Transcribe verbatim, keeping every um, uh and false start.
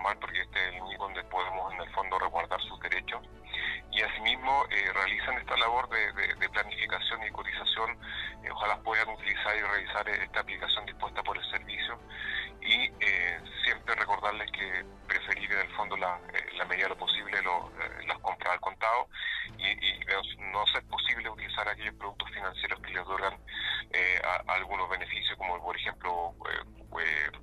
formal, porque este es el único donde podemos en el fondo resguardar sus derechos. Y asimismo eh, realizan esta labor de, de, de planificación y cotización. Eh, ojalá puedan utilizar y revisar esta aplicación dispuesta por el servicio, y eh, siempre recordarles que preferir en el fondo la, eh, la medida de lo posible lo, eh, las compras al contado, y, y no ser posible utilizar aquellos productos financieros que les otorgan eh, a, a algunos beneficios, como por ejemplo eh, eh,